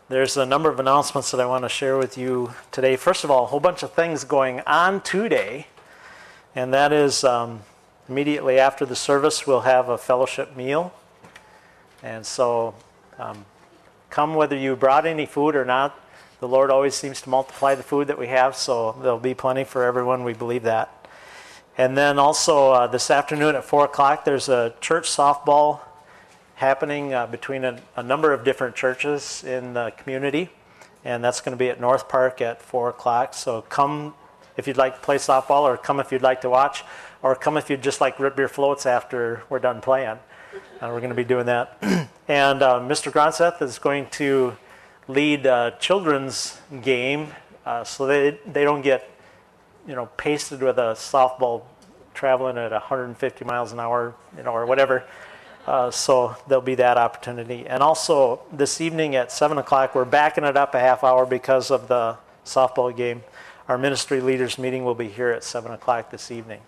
There's a number of announcements that I want to share with you today. First of all, a whole bunch of things going on today, and that is immediately after the service, we'll have a fellowship meal. And so come whether you brought any food or not. The Lord always seems to multiply the food that we have, so there'll be plenty for everyone. We believe that. And then also this afternoon at 4 o'clock, there's a church softball happening between a number of different churches in the community. And that's going to be at North Park at 4 o'clock. So come if you'd like to play softball, or come if you'd like to watch, or come if you'd just like root beer floats after we're done playing. We're going to be doing that. And Mr. Gronseth is going to lead a children's game so they don't get pasted with a softball traveling at 150 miles an hour, or whatever. So there'll be that opportunity. And also this evening at 7 o'clock, we're backing it up a half hour because of the softball game. Our ministry leaders meeting will be here at 7 o'clock this evening.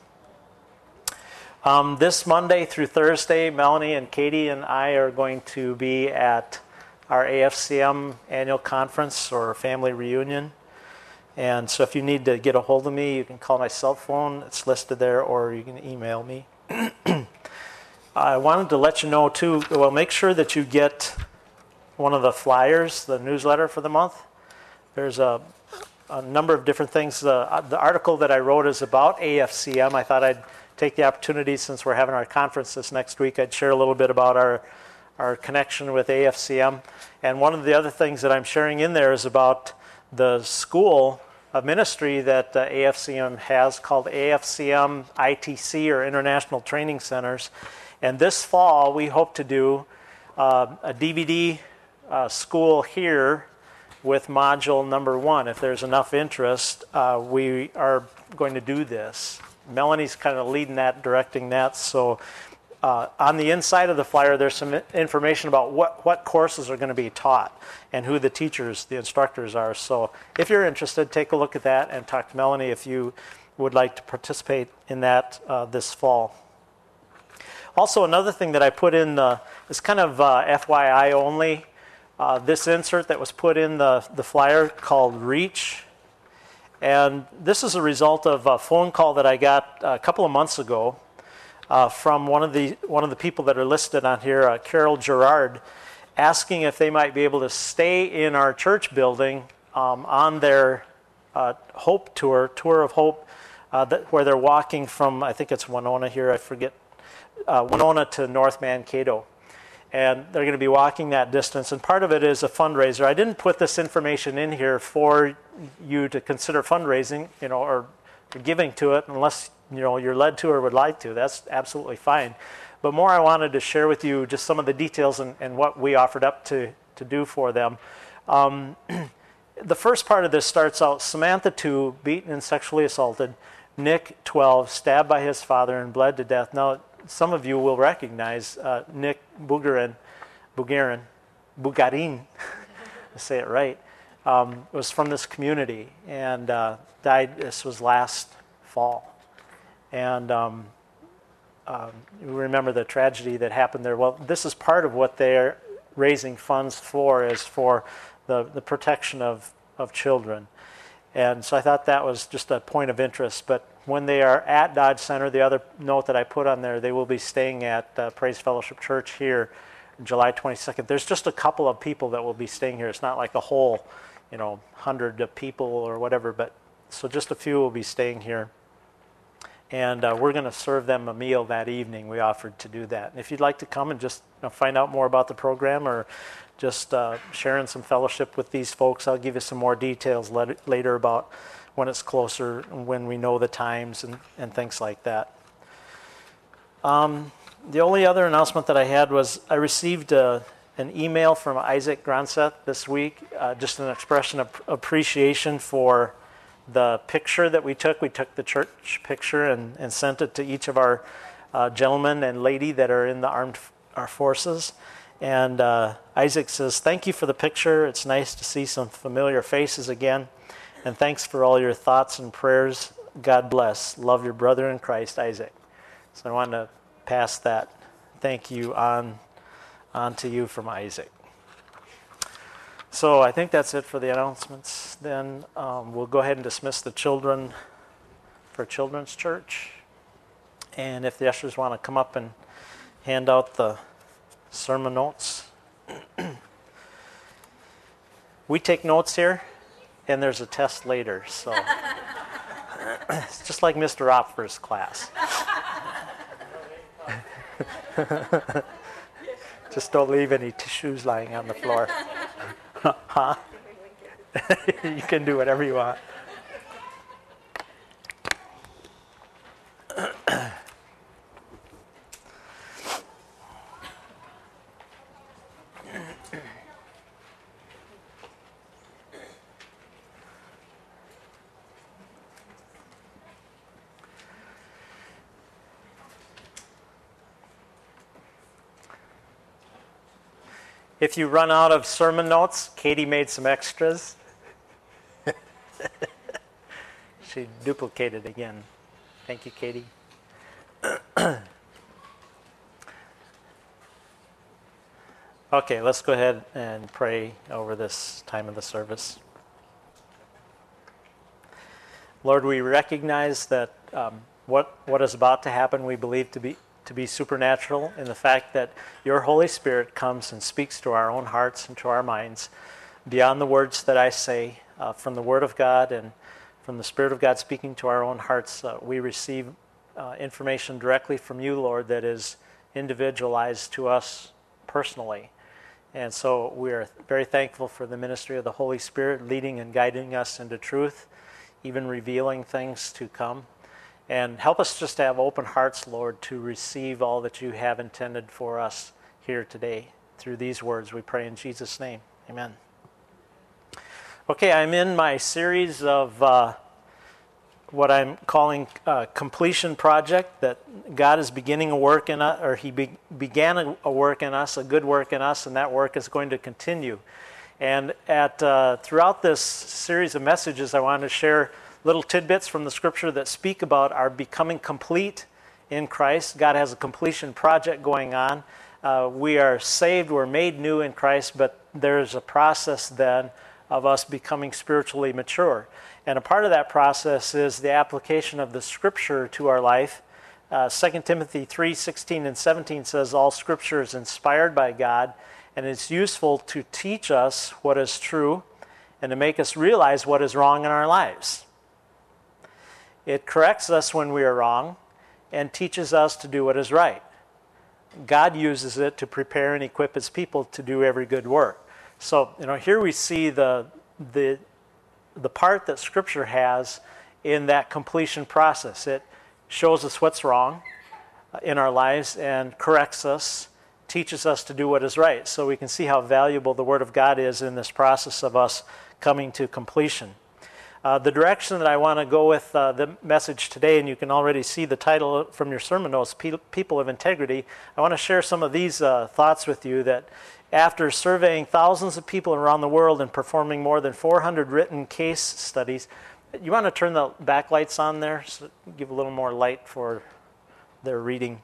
This Monday through Thursday, Melanie and Katie and I are going to be at our AFCM annual conference or family reunion. And so if you need to get a hold of me, you can call my cell phone. It's listed there, or you can email me. I wanted to let you know, too, make sure that you get one of the flyers, the newsletter for the month. There's a number of different things. The article that I wrote is about AFCM. I thought I'd take the opportunity, since we're having our conference this next week, I'd share a little bit about our connection with AFCM. And one of the other things that I'm sharing in there is about the school of ministry that AFCM has, called AFCM ITC, or International Training Centers. And this fall, we hope to do a DVD school here with module number 1. If there's enough interest, we are going to do this. Melanie's kind of leading that, directing that. So on the inside of the flyer, there's some information about what courses are going to be taught and who the teachers, the instructors are. So if you're interested, take a look at that and talk to Melanie if you would like to participate in that this fall. Also, another thing that I put in is kind of FYI only. This insert that was put in the flyer called Reach. And this is a result of a phone call that I got a couple of months ago from one of the people that are listed on here, Carol Gerard, asking if they might be able to stay in our church building on their Hope Tour of Hope, where they're walking from, I think it's Winona here, I forget, Winona to North Mankato. And they're going to be walking that distance, and part of it is a fundraiser. I didn't put this information in here for you to consider fundraising, or giving to it, unless you're led to or would like to. That's absolutely fine. But more, I wanted to share with you just some of the details and what we offered up to do for them. The first part of this starts out: Samantha 2, beaten and sexually assaulted. Nick 12, stabbed by his father and bled to death. Now, some of you will recognize Nick Bugarin, I say it right, was from this community and died. This was last fall. And you remember the tragedy that happened there. Well, this is part of what they're raising funds for, is for the protection of children. And so I thought that was just a point of interest. But when they are at Dodge Center, the other note that I put on there, they will be staying at Praise Fellowship Church here July 22nd. There's just a couple of people that will be staying here. It's not like a whole, 100 of people or whatever, but so just a few will be staying here. And we're going to serve them a meal that evening. We offered to do that. And if you'd like to come and just find out more about the program, or just sharing some fellowship with these folks, I'll give you some more details later about when it's closer, when we know the times and things like that. The only other announcement that I had was I received an email from Isaac Gronseth this week, just an expression of appreciation for the picture that we took. We took the church picture and sent it to each of our gentlemen and lady that are in our forces. And Isaac says, "Thank you for the picture. It's nice to see some familiar faces again. And thanks for all your thoughts and prayers. God bless. Love, your brother in Christ, Isaac." So I wanted to pass that thank you on to you from Isaac. So I think that's it for the announcements. Then we'll go ahead and dismiss the children for Children's Church. And if the ushers want to come up and hand out the sermon notes. We take notes here, and there's a test later, so it's just like Mr. Opfer's class. Just don't leave any tissues lying on the floor. Huh? You can do whatever you want. If you run out of sermon notes, Katie made some extras. She duplicated again. Thank you, Katie. Okay, let's go ahead and pray over this time of the service. Lord, we recognize that what is about to happen we believe to be supernatural in the fact that your Holy Spirit comes and speaks to our own hearts and to our minds beyond the words that I say, from the Word of God and from the Spirit of God speaking to our own hearts. We receive information directly from you, Lord, that is individualized to us personally. And so we are very thankful for the ministry of the Holy Spirit leading and guiding us into truth, even revealing things to come. And help us just to have open hearts, Lord, to receive all that you have intended for us here today. Through these words, we pray in Jesus' name. Amen. Okay, I'm in my series of what I'm calling completion project, that God is beginning a work in us, or He began a work in us, a good work in us, and that work is going to continue. And throughout this series of messages, I want to share little tidbits from the Scripture that speak about our becoming complete in Christ. God has a completion project going on. We are saved, we're made new in Christ, but there's a process then of us becoming spiritually mature. And a part of that process is the application of the Scripture to our life. 2 Timothy 3:16 and 17 says, all Scripture is inspired by God, and it's useful to teach us what is true and to make us realize what is wrong in our lives. It corrects us when we are wrong and teaches us to do what is right. God uses it to prepare and equip His people to do every good work. So, here we see the part that Scripture has in that completion process. It shows us what's wrong in our lives and corrects us, teaches us to do what is right. So we can see how valuable the Word of God is in this process of us coming to completion. The direction that I want to go with the message today, and you can already see the title from your sermon notes, People of Integrity, I want to share some of these thoughts with you that after surveying thousands of people around the world and performing more than 400 written case studies, you want to turn the backlights on there, so give a little more light for their reading.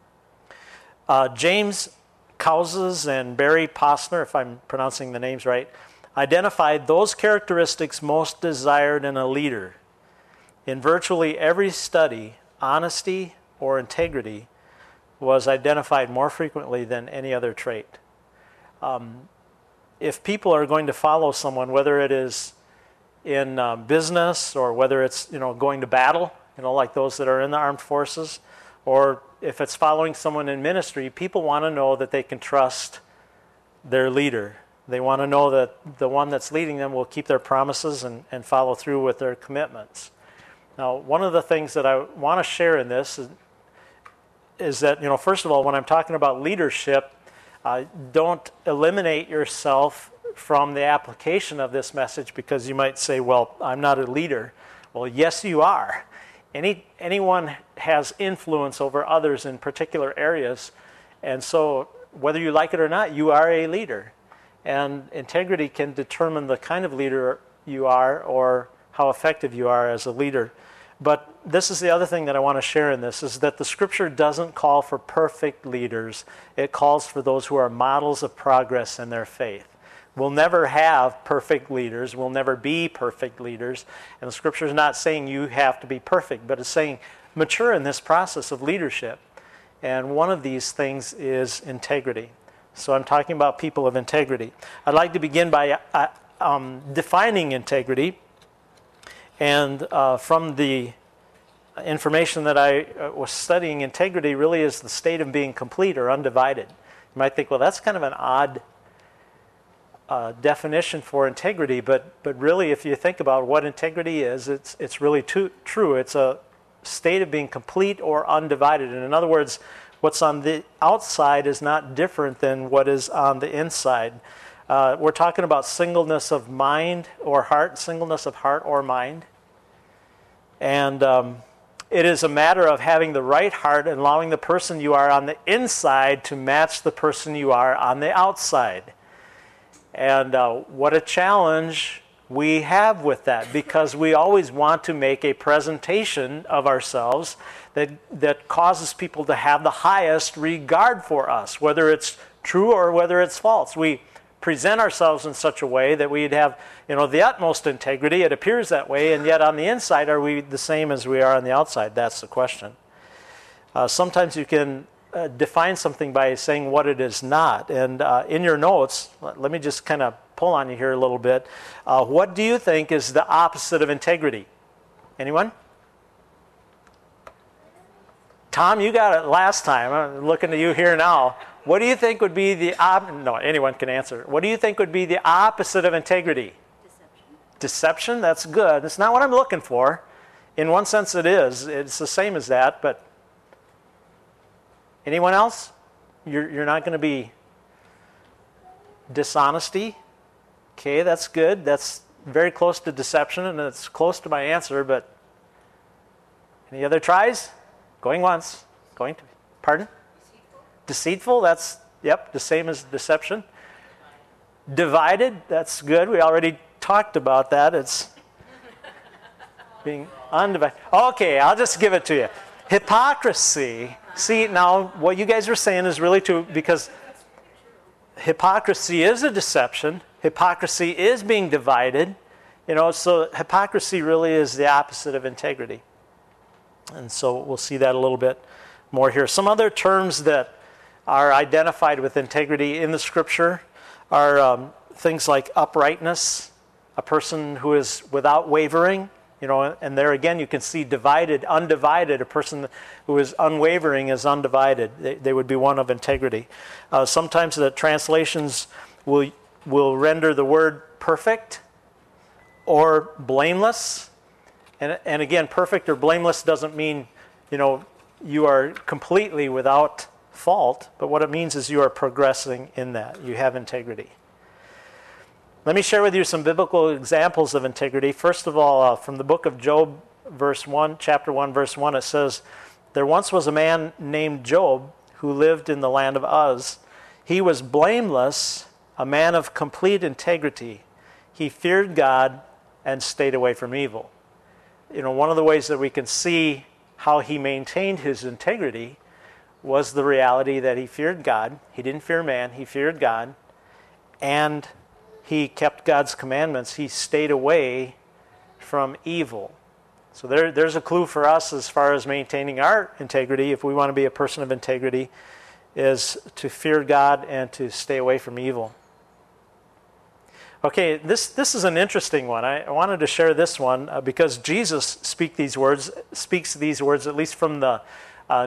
James Couzes and Barry Posner, if I'm pronouncing the names right, identified those characteristics most desired in a leader. In virtually every study, honesty or integrity was identified more frequently than any other trait. If people are going to follow someone, whether it is in business or whether it's going to battle, like those that are in the armed forces, or if it's following someone in ministry, people want to know that they can trust their leader. They want to know that the one that's leading them will keep their promises and follow through with their commitments. Now, one of the things that I want to share in this is that, first of all, when I'm talking about leadership, don't eliminate yourself from the application of this message, because you might say, well, I'm not a leader. Well, yes, you are. Anyone has influence over others in particular areas, and so whether you like it or not, you are a leader. And integrity can determine the kind of leader you are or how effective you are as a leader. But this is the other thing that I want to share in this, is that the Scripture doesn't call for perfect leaders. It calls for those who are models of progress in their faith. We'll never have perfect leaders. We'll never be perfect leaders. And the Scripture is not saying you have to be perfect, but it's saying mature in this process of leadership. And one of these things is integrity. So I'm talking about people of integrity. I'd like to begin by defining integrity. And from the information that I was studying, integrity really is the state of being complete or undivided. You might think, well, that's kind of an odd definition for integrity, but really, if you think about what integrity is, it's really true. It's a state of being complete or undivided. And in other words, what's on the outside is not different than what is on the inside. We're talking about singleness of mind or heart, singleness of heart or mind. And it is a matter of having the right heart and allowing the person you are on the inside to match the person you are on the outside. And what a challenge we have with that, because we always want to make a presentation of ourselves that causes people to have the highest regard for us, whether it's true or whether it's false. We present ourselves in such a way that we'd have, the utmost integrity. It appears that way, and yet on the inside, are we the same as we are on the outside? That's the question. Sometimes you can define something by saying what it is not. And in your notes, let me just kind of pull on you here a little bit. What do you think is the opposite of integrity? Anyone? Tom, you got it last time. I'm looking to you here now. What do you think would be the no, anyone can answer. What do you think would be the opposite of integrity? Deception? That's good. It's not what I'm looking for. In one sense it is. It's the same as that, but anyone else? You're not going to be dishonesty? Okay, that's good. That's very close to deception, and it's close to my answer, but any other tries? Going once. Going to. Pardon? Deceitful? That's, yep, the same as deception. Divided? That's good. We already talked about that. It's being undivided. Okay, I'll just give it to you. Hypocrisy. See, now, what you guys are saying is really true, because hypocrisy is a deception. Hypocrisy is being divided. So hypocrisy really is the opposite of integrity. And so we'll see that a little bit more here. Some other terms that are identified with integrity in the Scripture are things like uprightness, a person who is without wavering. And there again you can see divided, undivided. A person who is unwavering is undivided. They would be one of integrity. Sometimes the translations will render the word perfect or blameless. And again, perfect or blameless doesn't mean, you are completely without fault. But what it means is you are progressing in that. You have integrity. Let me share with you some biblical examples of integrity. First of all, from the book of Job, chapter 1, verse 1, it says, "There once was a man named Job who lived in the land of Uz. He was blameless, a man of complete integrity. He feared God and stayed away from evil." One of the ways that we can see how he maintained his integrity was the reality that he feared God. He didn't fear man, he feared God. And he kept God's commandments. He stayed away from evil. So there's a clue for us as far as maintaining our integrity. If we want to be a person of integrity, is to fear God and to stay away from evil. Okay, this is an interesting one. I wanted to share this one because Jesus speaks these words, at least from the the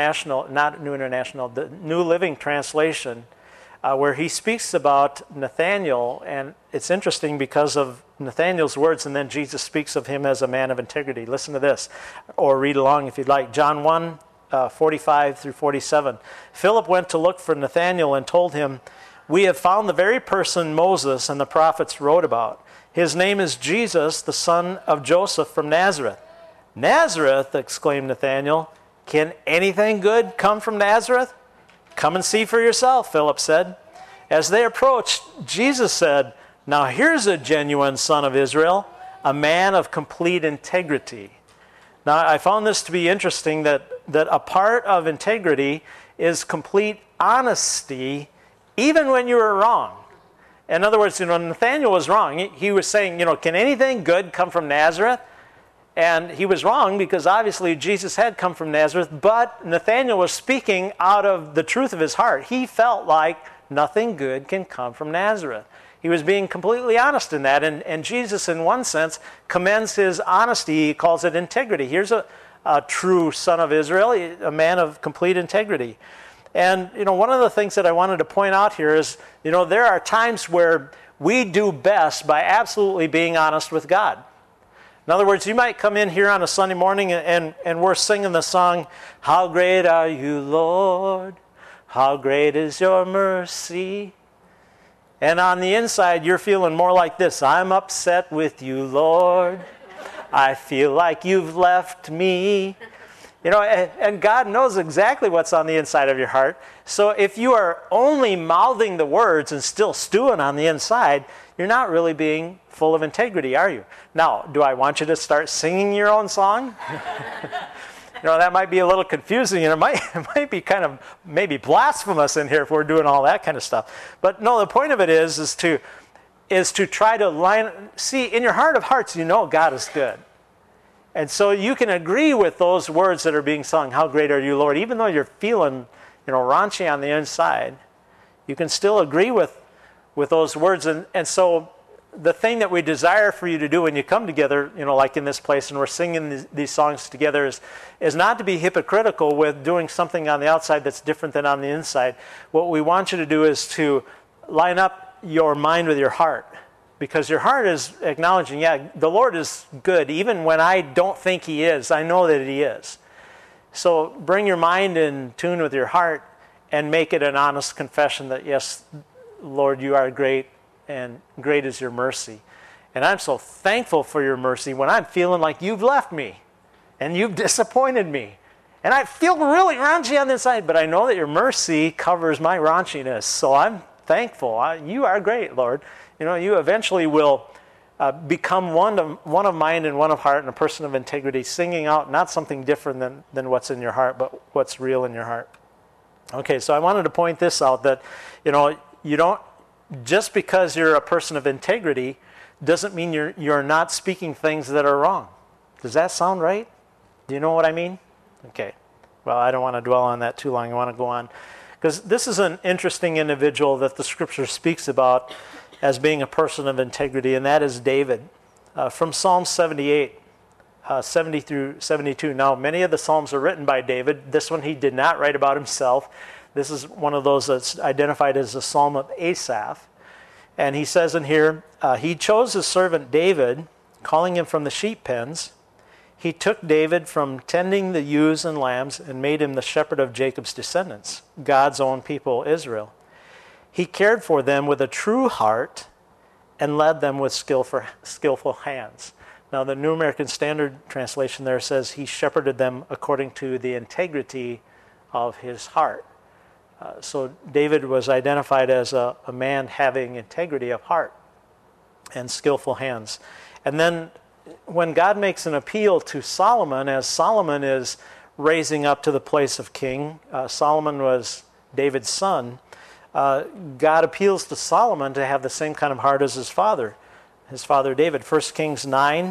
New Living Translation, where he speaks about Nathanael, and it's interesting because of Nathanael's words, and then Jesus speaks of him as a man of integrity. Listen to this, or read along if you'd like. John 1, 45 through 47. "Philip went to look for Nathanael and told him, 'We have found the very person Moses and the prophets wrote about. His name is Jesus, the son of Joseph from Nazareth.' 'Nazareth,' exclaimed Nathanael. 'Can anything good come from Nazareth?' 'Come and see for yourself,' Philip said. As they approached, Jesus said, 'Now here's a genuine son of Israel, a man of complete integrity.'" Now I found this to be interesting, that a part of integrity is complete honesty even when you are wrong. In other words, Nathanael was wrong. He was saying, can anything good come from Nazareth? And he was wrong because obviously Jesus had come from Nazareth, but Nathanael was speaking out of the truth of his heart. He felt like nothing good can come from Nazareth. He was being completely honest in that, and Jesus, in one sense, commends his honesty. He calls it integrity. Here's a true son of Israel, a man of complete integrity. And, one of the things that I wanted to point out here is, there are times where we do best by absolutely being honest with God. In other words, you might come in here on a Sunday morning and we're singing the song, "How great are you, Lord? How great is your mercy?" And on the inside, you're feeling more like this: "I'm upset with you, Lord. I feel like you've left me." And God knows exactly what's on the inside of your heart. So if you are only mouthing the words and still stewing on the inside, you're not really being full of integrity, are you? Now, do I want you to start singing your own song? That might be a little confusing, and it might be kind of maybe blasphemous in here if we're doing all that kind of stuff. But no, the point of it is to try to see in your heart of hearts, God is good. And so you can agree with those words that are being sung, "How great are you, Lord?" Even though you're feeling, raunchy on the inside, you can still agree with those words. And so the thing that we desire for you to do when you come together, like in this place, and we're singing these songs together, is not to be hypocritical with doing something on the outside that's different than on the inside. What we want you to do is to line up your mind with your heart. Because your heart is acknowledging, the Lord is good. Even when I don't think he is, I know that he is. So bring your mind in tune with your heart and make it an honest confession that, yes, Lord, you are great, and great is your mercy. And I'm so thankful for your mercy when I'm feeling like you've left me and you've disappointed me. And I feel really raunchy on the inside, but I know that your mercy covers my raunchiness. So I'm thankful. You are great, Lord. You eventually will become one of mind and one of heart and a person of integrity, singing out not something different than what's in your heart, but what's real in your heart. Okay, so I wanted to point this out, that, you don't, just because you're a person of integrity doesn't mean you're not speaking things that are wrong. Does that sound right? Do you know what I mean? Okay. Well, I don't want to dwell on that too long. I want to go on. Because this is an interesting individual that the Scripture speaks about as being a person of integrity, and that is David. From Psalm 78, 70 through 72. Now, many of the Psalms are written by David. This one he did not write about himself. This is one of those that's identified as a Psalm of Asaph. And he says in here, he chose his servant David, calling him from the sheep pens. He took David from tending the ewes and lambs and made him the shepherd of Jacob's descendants, God's own people, Israel. He cared for them with a true heart and led them with skillful hands. Now, the New American Standard translation there says he shepherded them according to the integrity of his heart. So David was identified as a man having integrity of heart and skillful hands. And then when God makes an appeal to Solomon, as Solomon is raising up to the place of king, Solomon was David's son, God appeals to Solomon to have the same kind of heart as his father David. 1 Kings 9,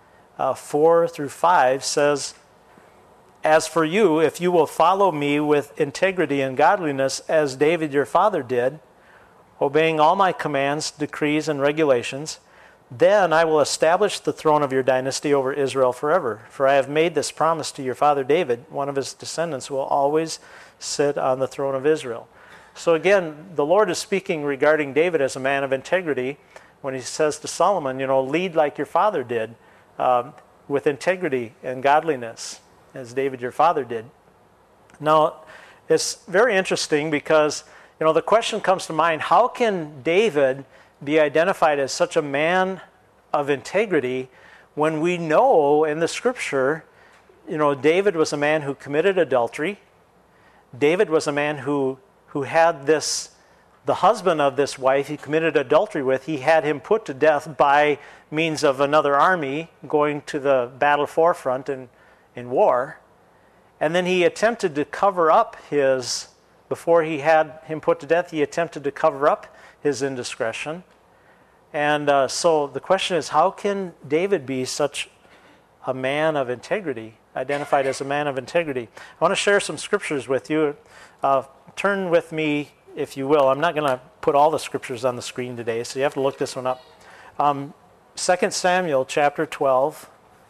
4 through 5 says, "As for you, if you will follow me with integrity and godliness, as David your father did, obeying all my commands, decrees, and regulations, then I will establish the throne of your dynasty over Israel forever. For I have made this promise to your father David, one of his descendants will always sit on the throne of Israel." So again, the Lord is speaking regarding David as a man of integrity when he says to Solomon, lead like your father did, with integrity and godliness, as David your father did. Now, it's very interesting because, the question comes to mind, how can David be identified as such a man of integrity when we know in the Scripture, David was a man who committed adultery. David was a man who had the husband of this wife he committed adultery with, he had him put to death by means of another army going to the battle forefront in war. And then he attempted to cover up before he had him put to death, he attempted to cover up his indiscretion. And so the question is, how can David be such a man of integrity, identified as a man of integrity? I want to share some scriptures with you. Turn with me, if you will. I'm not going to put all the scriptures on the screen today, so you have to look this one up. 2 Samuel chapter 12.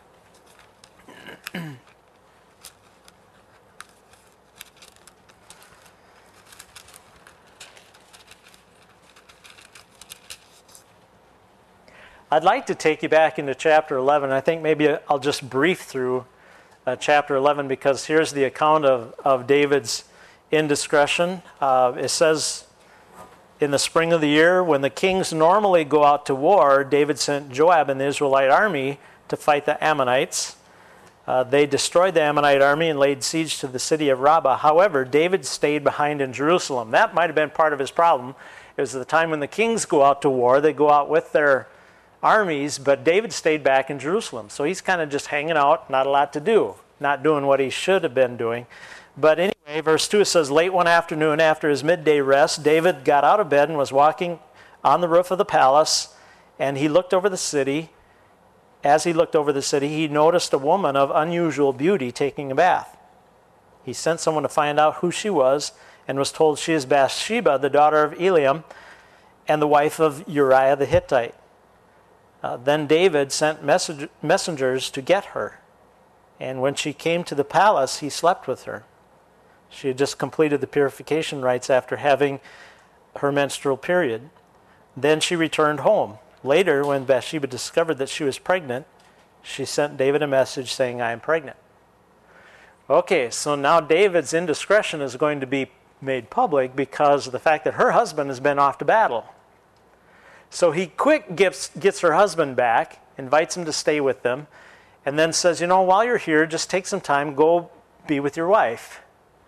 I'd like to take you back into chapter 11. I think maybe I'll just brief through chapter 11, because here's the account of David's indiscretion. It says, in the spring of the year, when the kings normally go out to war, David sent Joab and the Israelite army to fight the Ammonites. They destroyed the Ammonite army and laid siege to the city of Rabbah. However, David stayed behind in Jerusalem. That might have been part of his problem. It was the time when the kings go out to war. They go out with their armies, but David stayed back in Jerusalem. So he's kind of just hanging out, not a lot to do, not doing what he should have been doing. But anyway, verse 2, it says, late one afternoon after his midday rest, David got out of bed and was walking on the roof of the palace, and he looked over the city. As he looked over the city, he noticed a woman of unusual beauty taking a bath. He sent someone to find out who she was, and was told, she is Bathsheba, the daughter of Eliam, and the wife of Uriah the Hittite. Then David sent messengers to get her. And when she came to the palace, he slept with her. She had just completed the purification rites after having her menstrual period. Then she returned home. Later, when Bathsheba discovered that she was pregnant, she sent David a message saying, I am pregnant. Okay, so now David's indiscretion is going to be made public because of the fact that her husband has been off to battle. So he quick gets her husband back, invites him to stay with them, and then says, while you're here, just take some time, go be with your wife.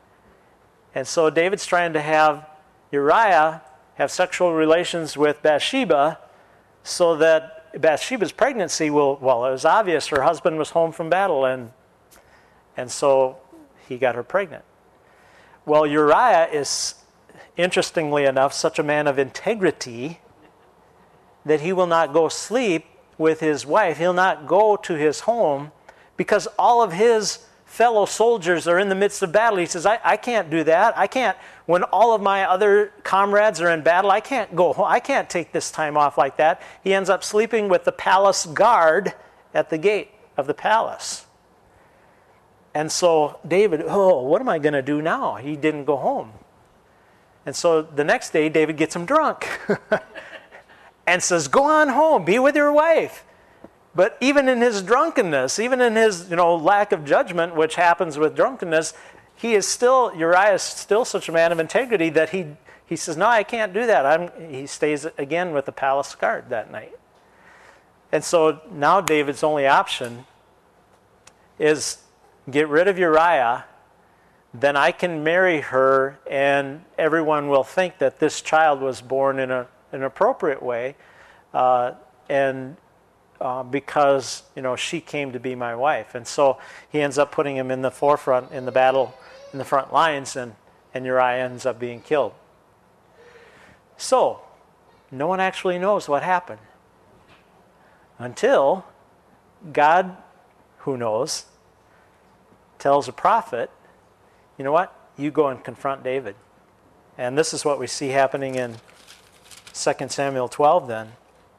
And so David's trying to have Uriah have sexual relations with Bathsheba so that Bathsheba's pregnancy will, it was obvious her husband was home from battle, and so he got her pregnant. Well, Uriah is, interestingly enough, such a man of integrity that he will not go sleep with his wife. He'll not go to his home because all of his fellow soldiers are in the midst of battle. He says, I can't do that. I can't, when all of my other comrades are in battle, I can't go home. I can't take this time off like that. He ends up sleeping with the palace guard at the gate of the palace. And so David, what am I going to do now? He didn't go home. And so the next day, David gets him drunk. And says, go on home, be with your wife. But even in his drunkenness, even in his lack of judgment, which happens with drunkenness, Uriah is still such a man of integrity that he says, no, I can't do that. He stays again with the palace guard that night. And so now David's only option is get rid of Uriah, then I can marry her and everyone will think that this child was born in an appropriate way, because she came to be my wife. And so he ends up putting him in the forefront in the battle, in the front lines, and Uriah ends up being killed. So no one actually knows what happened until God, who knows, tells a prophet, you know what, you go and confront David. And this is what we see happening in 2 Samuel 12 then.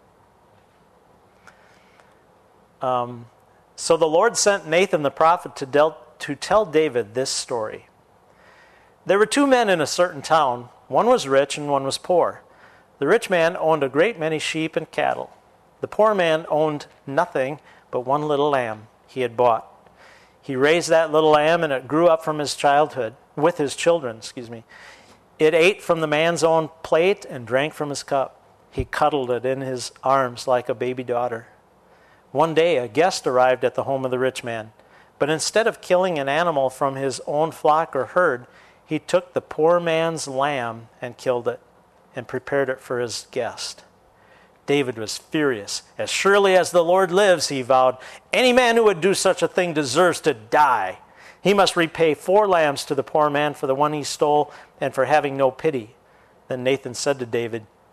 So the Lord sent Nathan the prophet to tell David this story. There were two men in a certain town. One was rich and one was poor. The rich man owned a great many sheep and cattle. The poor man owned nothing but one little lamb he had bought. He raised that little lamb and it grew up from his childhood, with his children, It ate from the man's own plate and drank from his cup. He cuddled it in his arms like a baby daughter. One day, a guest arrived at the home of the rich man. But instead of killing an animal from his own flock or herd, he took the poor man's lamb and killed it and prepared it for his guest. David was furious. As surely as the Lord lives, he vowed, any man who would do such a thing deserves to die. He must repay 4 lambs to the poor man for the one he stole and for having no pity. Then Nathan said to David,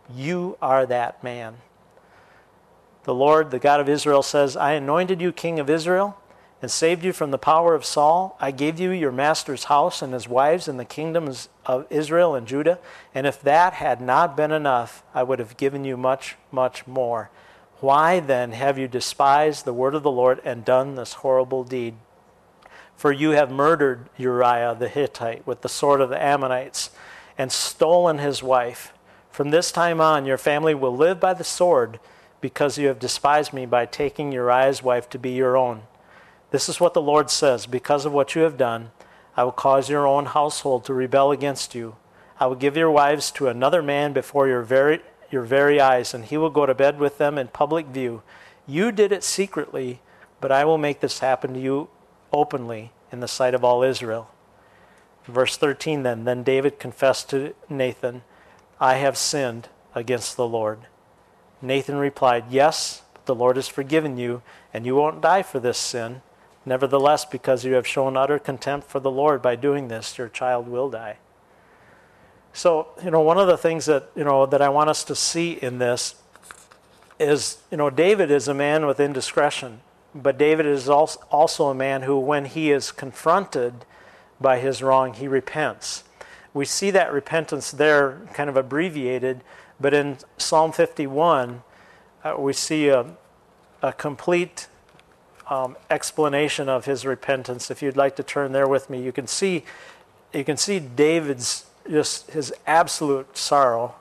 You are that man. The Lord, the God of Israel, says, I anointed you king of Israel and saved you from the power of Saul. I gave you your master's house and his wives and the kingdoms of Israel and Judah. And if that had not been enough, I would have given you much, much more. Why then have you despised the word of the Lord and done this horrible deed? For you have murdered Uriah the Hittite with the sword of the Ammonites and stolen his wife. From this time on, your family will live by the sword, because you have despised me by taking Uriah's wife to be your own. This is what the Lord says, because of what you have done, I will cause your own household to rebel against you. I will give your wives to another man before your very eyes, and he will go to bed with them in public view. You did it secretly, but I will make this happen to you openly in the sight of all Israel. Verse 13 then David confessed to Nathan, I have sinned against the Lord. Nathan replied, yes, but the Lord has forgiven you, and you won't die for this sin. Nevertheless, because you have shown utter contempt for the Lord by doing this, your child will die. So, one of the things that, that I want us to see in this is, David is a man with indiscretion, but David is also a man who, when he is confronted by his wrong, he repents. We see that repentance there kind of abbreviated, but in Psalm 51, we see a complete explanation of his repentance. If you'd like to turn there with me, you can see David's just his absolute sorrow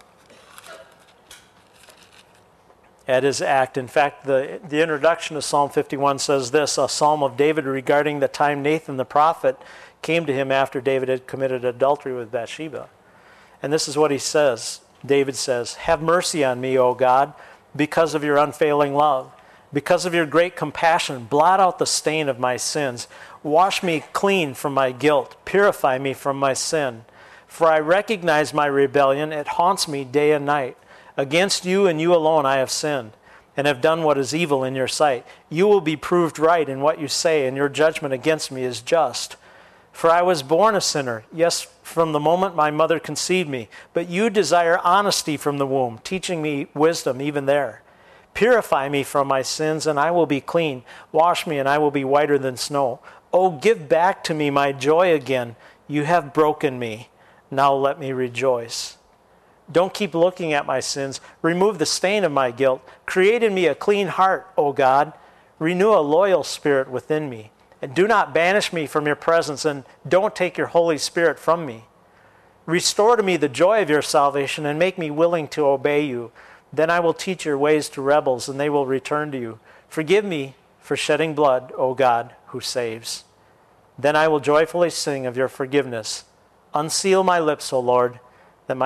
at his act. In fact, the introduction of Psalm 51 says this, a psalm of David regarding the time Nathan the prophet came to him after David had committed adultery with Bathsheba. And this is what he says. David says, have mercy on me, O God, because of your unfailing love. Because of your great compassion, blot out the stain of my sins. Wash me clean from my guilt. Purify me from my sin. For I recognize my rebellion. It haunts me day and night. Against you and you alone I have sinned, and have done what is evil in your sight. You will be proved right in what you say, and your judgment against me is just. For I was born a sinner, yes, from the moment my mother conceived me. But you desire honesty from the womb, teaching me wisdom even there. Purify me from my sins, and I will be clean. Wash me, and I will be whiter than snow. Oh, give back to me my joy again. You have broken me. Now let me rejoice. Don't keep looking at my sins. Remove the stain of my guilt. Create in me a clean heart, O God. Renew a loyal spirit within me. And do not banish me from your presence, and don't take your Holy Spirit from me. Restore to me the joy of your salvation, and make me willing to obey you. Then I will teach your ways to rebels, and they will return to you. Forgive me for shedding blood, O God, who saves. Then I will joyfully sing of your forgiveness. Unseal my lips, O Lord, that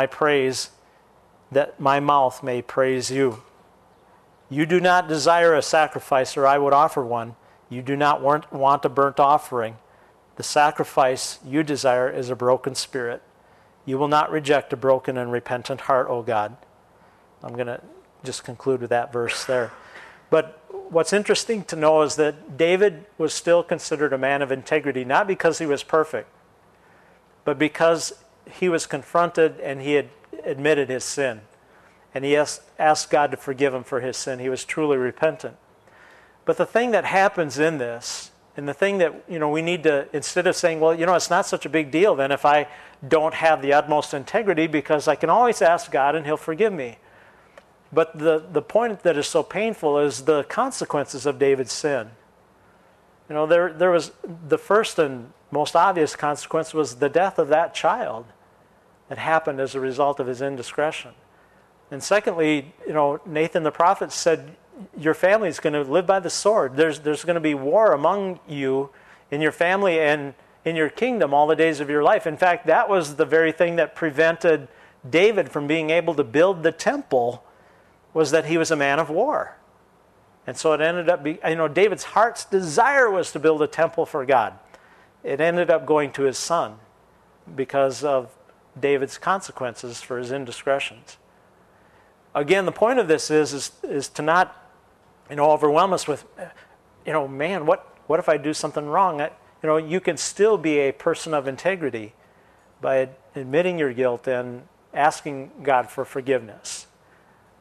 my mouth may praise you. You do not desire a sacrifice, or I would offer one. You do not want a burnt offering. The sacrifice you desire is a broken spirit. You will not reject a broken and repentant heart, O God. I'm going to just conclude with that verse there. But what's interesting to know is that David was still considered a man of integrity, not because he was perfect, but because he was confronted and he had admitted his sin. And he asked God to forgive him for his sin. He was truly repentant. But the thing that happens in this, and the thing that we need to, instead of saying, well, it's not such a big deal then if I don't have the utmost integrity, because I can always ask God and he'll forgive me. But the point that is so painful is the consequences of David's sin. There was the first and most obvious consequence was the death of that child that happened as a result of his indiscretion. And secondly, Nathan the prophet said, your family is going to live by the sword. There's going to be war among you in your family and in your kingdom all the days of your life. In fact, that was the very thing that prevented David from being able to build the temple, was that he was a man of war. And so it ended up being, David's heart's desire was to build a temple for God. It ended up going to his son because of David's consequences for his indiscretions. Again, the point of this is to not, overwhelm us with, man, what if I do something wrong? You can still be a person of integrity by admitting your guilt and asking God for forgiveness.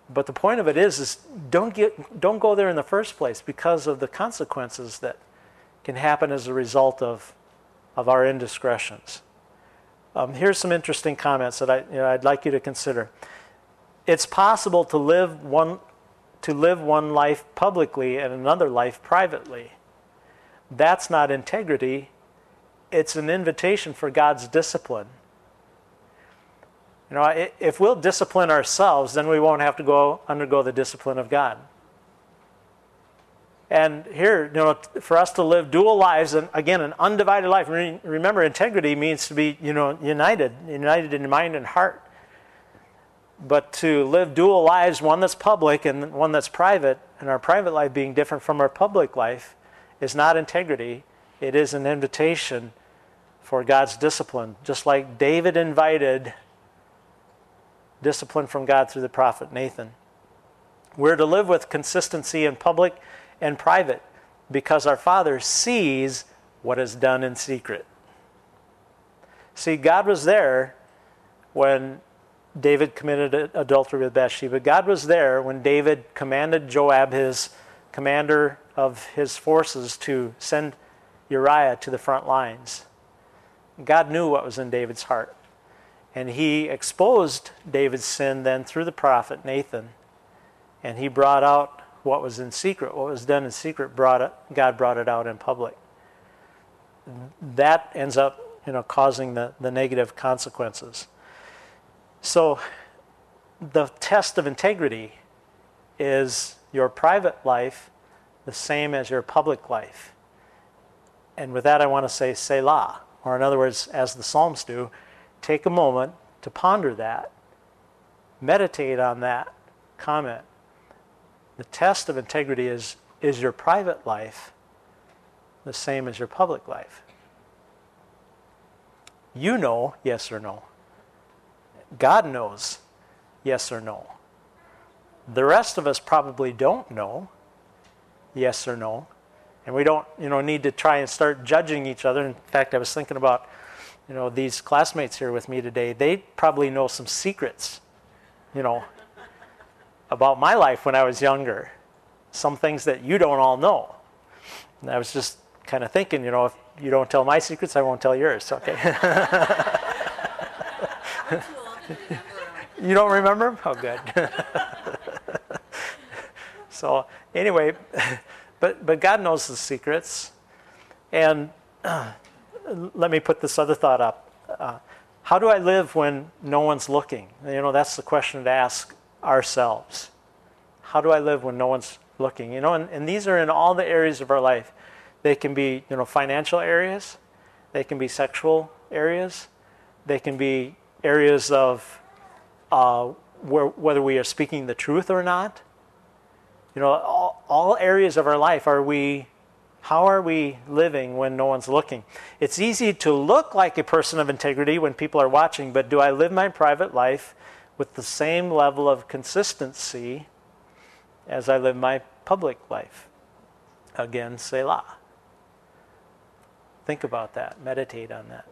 But the point of it is don't go there in the first place because of the consequences that can happen as a result of our indiscretions. Here's some interesting comments that I'd like you to consider. It's possible to live one life publicly and another life privately. That's not integrity. It's an invitation for God's discipline. If we'll discipline ourselves, then we won't have to undergo the discipline of God. And here, for us to live dual lives, and again, an undivided life. Remember, integrity means to be, united in mind and heart. But to live dual lives, one that's public and one that's private, and our private life being different from our public life, is not integrity. It is an invitation for God's discipline. Just like David invited discipline from God through the prophet Nathan. We're to live with consistency in public and private because our Father sees what is done in secret. See, God was there when David committed adultery with Bathsheba. God was there when David commanded Joab, his commander of his forces, to send Uriah to the front lines. God knew what was in David's heart. And he exposed David's sin then through the prophet Nathan. And he brought out what was in secret. What was done in secret, God brought it out in public. That ends up causing the negative consequences. So the test of integrity is your private life the same as your public life. And with that I want to say Selah, or in other words, as the Psalms do, take a moment to ponder that, meditate on that comment. The test of integrity is your private life the same as your public life? You know, yes or no. God knows, yes or no. The rest of us probably don't know, yes or no. And we don't, need to try and start judging each other. In fact, I was thinking about, these classmates here with me today. They probably know some secrets, about my life when I was younger. Some things that you don't all know. And I was just kind of thinking, if you don't tell my secrets, I won't tell yours. Okay. You don't remember? Oh, good. So anyway, but God knows the secrets. And let me put this other thought up. How do I live when no one's looking? That's the question to ask ourselves. How do I live when no one's looking? And these are in all the areas of our life. They can be, financial areas. They can be sexual areas. They can be areas of whether we are speaking the truth or not. All areas of our life, how are we living when no one's looking? It's easy to look like a person of integrity when people are watching, but do I live my private life with the same level of consistency as I live my public life? Again, Selah. Think about that. Meditate on that.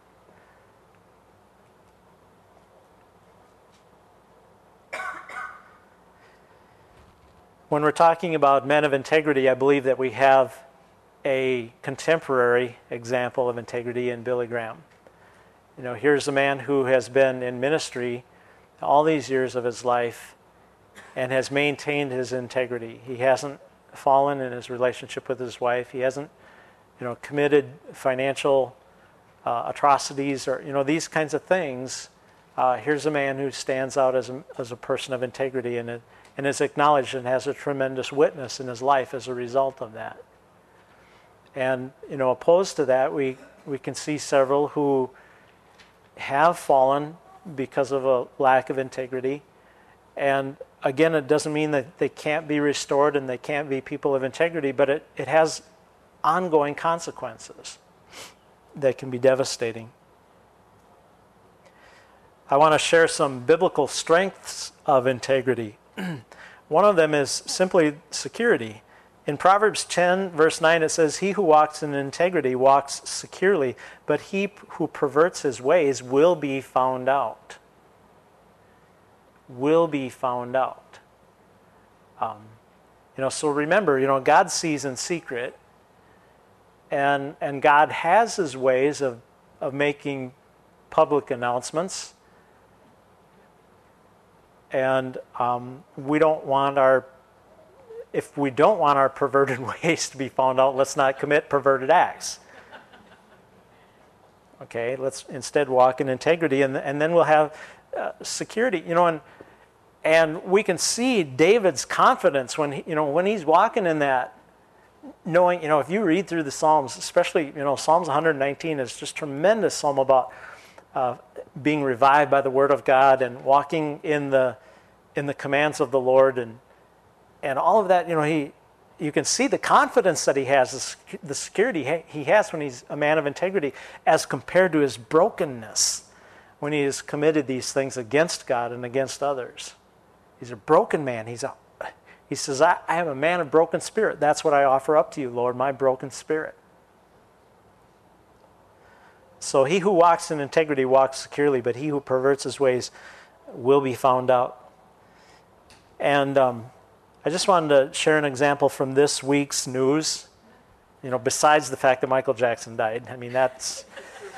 When we're talking about men of integrity, I believe that we have a contemporary example of integrity in Billy Graham. Here's a man who has been in ministry all these years of his life and has maintained his integrity. He hasn't fallen in his relationship with his wife. He hasn't, committed financial atrocities or, these kinds of things. Here's a man who stands out as a person of integrity and is acknowledged and has a tremendous witness in his life as a result of that. And, opposed to that, we can see several who have fallen because of a lack of integrity. And again, it doesn't mean that they can't be restored and they can't be people of integrity, but it has ongoing consequences that can be devastating. I want to share some biblical strengths of integrity. One of them is simply security. In Proverbs 10, verse 9, it says, "He who walks in integrity walks securely, but he who perverts his ways will be found out." Will be found out. So remember, God sees in secret, and God has his ways of making public announcements. And if we don't want our perverted ways to be found out, let's not commit perverted acts. Okay, let's instead walk in integrity, and then we'll have security. And we can see David's confidence when he's walking in that, knowing, if you read through the Psalms, especially, Psalms 119 is just tremendous psalm about being revived by the Word of God and walking in the commands of the Lord, and all of that. You can see the confidence that he has, the security he has when he's a man of integrity, as compared to his brokenness when he has committed these things against God and against others. He's a broken man. He says, I am a man of broken spirit. That's what I offer up to you, Lord, my broken spirit. So he who walks in integrity walks securely, but he who perverts his ways will be found out. And I just wanted to share an example from this week's news. Besides the fact that Michael Jackson died. I mean, that's,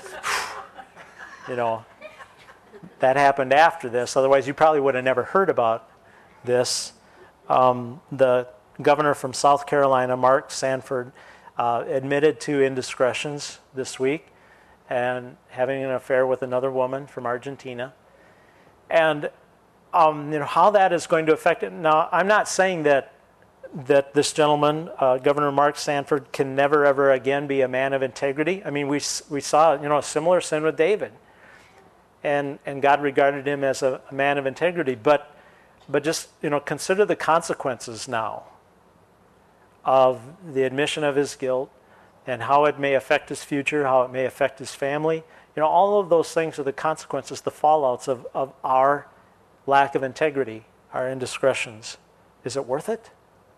that happened after this. Otherwise, you probably would have never heard about this. The governor from South Carolina, Mark Sanford, admitted to indiscretions this week and having an affair with another woman from Argentina. And how that is going to affect it. Now, I'm not saying that this gentleman, Governor Mark Sanford, can never ever again be a man of integrity. I mean, we saw a similar sin with David, and God regarded him as a man of integrity. But just consider the consequences now of the admission of his guilt, and how it may affect his future, how it may affect his family. All of those things are the consequences, the fallouts of our lack of integrity, our indiscretions. Is it worth it?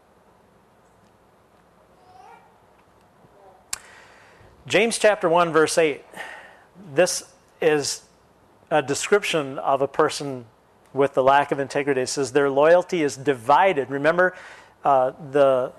James chapter 1, verse 8. This is a description of a person with the lack of integrity. It says their loyalty is divided. Remember, the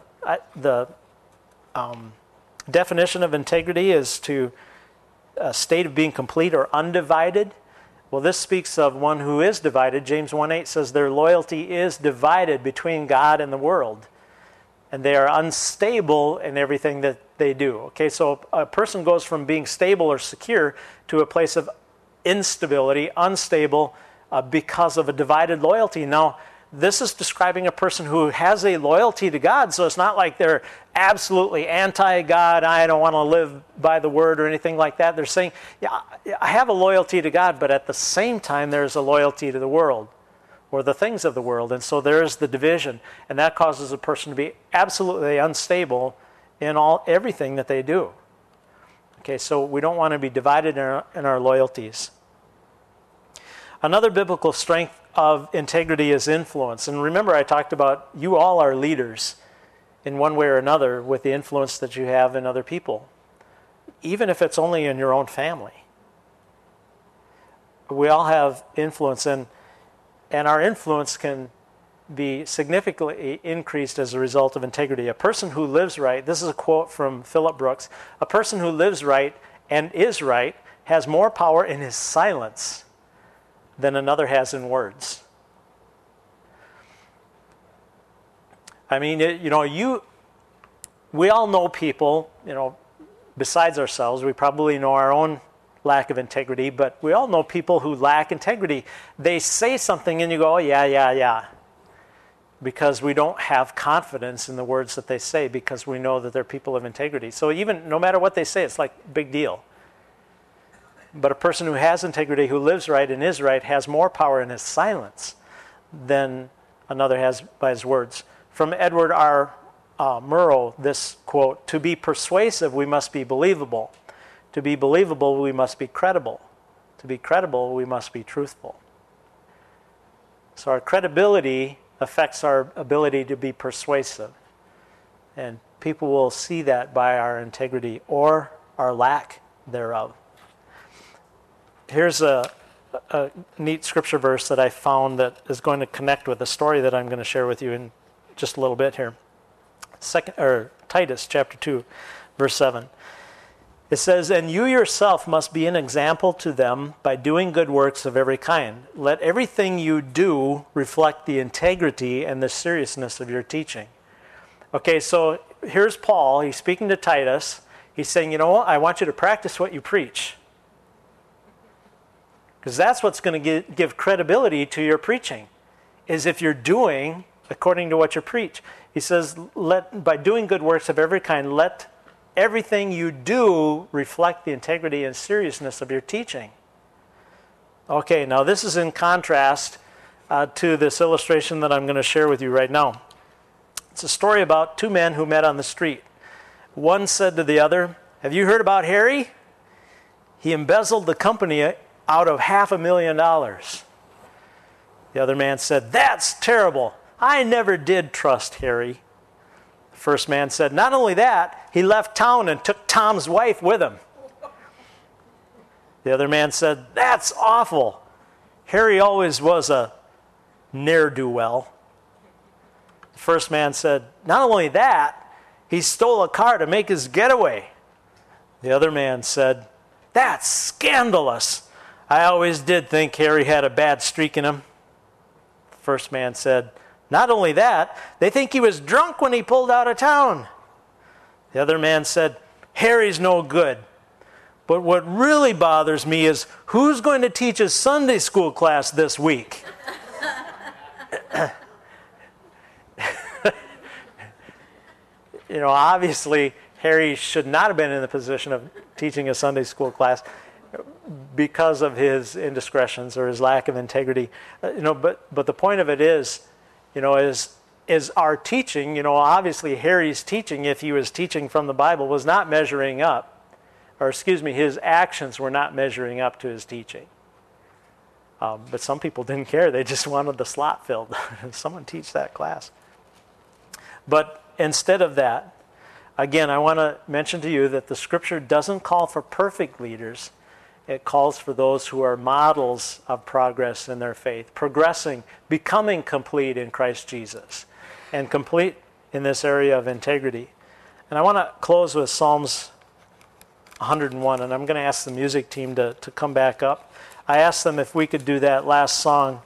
definition of integrity is to a state of being complete or undivided. Well, this speaks of one who is divided. James 1:8 says their loyalty is divided between God and the world, and they are unstable in everything that they do. Okay, so a person goes from being stable or secure to a place of instability, unstable, because of a divided loyalty. Now, this is describing a person who has a loyalty to God, so it's not like they're absolutely anti-God, I don't want to live by the word or anything like that. They're saying, yeah, I have a loyalty to God, but at the same time there's a loyalty to the world or the things of the world, and so there's the division, and that causes a person to be absolutely unstable in everything that they do. Okay, so we don't want to be divided in our loyalties. Another biblical strength of integrity is influence. And remember, I talked about you all are leaders in one way or another with the influence that you have in other people, even if it's only in your own family. We all have influence, and our influence can be significantly increased as a result of integrity. A person who lives right, this is a quote from Philip Brooks, a person who lives right and is right has more power in his silence than another has in words. I mean, we all know people, besides ourselves. We probably know our own lack of integrity, but we all know people who lack integrity. They say something and you go, oh, yeah, because we don't have confidence in the words that they say, because we know that they're people of integrity. So even no matter what they say, it's like a big deal. But a person who has integrity, who lives right and is right, has more power in his silence than another has by his words. From Edward R. Murrow, this quote, "To be persuasive, we must be believable. To be believable, we must be credible. To be credible, we must be truthful." So our credibility affects our ability to be persuasive. And people will see that by our integrity or our lack thereof. Here's a neat scripture verse that I found that is going to connect with the story that I'm going to share with you in just a little bit here. Titus chapter 2, verse 7. It says, "And you yourself must be an example to them by doing good works of every kind. Let everything you do reflect the integrity and the seriousness of your teaching." Okay, so here's Paul. He's speaking to Titus. He's saying, you know what? I want you to practice what you preach. Because that's what's going to give credibility to your preaching, is if you're doing according to what you preach. He says, by doing good works of every kind, let everything you do reflect the integrity and seriousness of your teaching. Okay, now this is in contrast to this illustration that I'm going to share with you right now. It's a story about two men who met on the street. One said to the other, "Have you heard about Harry? He embezzled the company out of $500,000. The other man said, "That's terrible. I never did trust Harry." The first man said, "Not only that, he left town and took Tom's wife with him." The other man said, "That's awful. Harry always was a ne'er-do-well." The first man said, "Not only that, he stole a car to make his getaway." The other man said, "That's scandalous. I always did think Harry had a bad streak in him." The first man said, "Not only that, they think he was drunk when he pulled out of town." The other man said, "Harry's no good. But what really bothers me is who's going to teach his Sunday school class this week?" Obviously, Harry should not have been in the position of teaching a Sunday school class because of his indiscretions or his lack of integrity. But the point of it is our teaching, obviously Harry's teaching, if he was teaching from the Bible, was not measuring up. His actions were not measuring up to his teaching. But some people didn't care. They just wanted the slot filled. Someone teach that class. But instead of that, again, I want to mention to you that the Scripture doesn't call for perfect leaders. It calls for those who are models of progress in their faith, progressing, becoming complete in Christ Jesus, and complete in this area of integrity. And I want to close with Psalms 101, and I'm going to ask the music team to come back up. I asked them if we could do that last song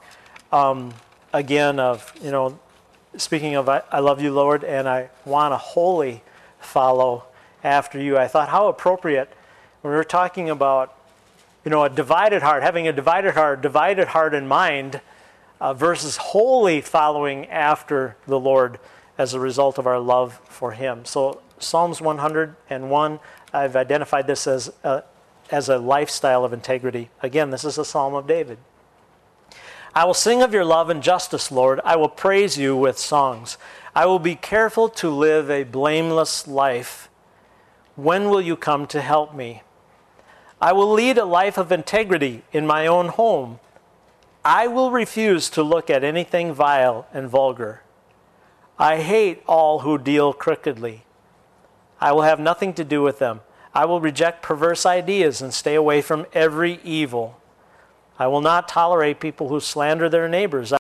again of, speaking of I love you, Lord, and I want to wholly follow after you. I thought how appropriate when we were talking about, a divided heart, having a divided heart and mind versus wholly following after the Lord as a result of our love for Him. So Psalms 101, I've identified this as a lifestyle of integrity. Again, this is a Psalm of David. "I will sing of your love and justice, Lord. I will praise you with songs. I will be careful to live a blameless life. When will you come to help me? I will lead a life of integrity in my own home. I will refuse to look at anything vile and vulgar. I hate all who deal crookedly. I will have nothing to do with them. I will reject perverse ideas and stay away from every evil. I will not tolerate people who slander their neighbors.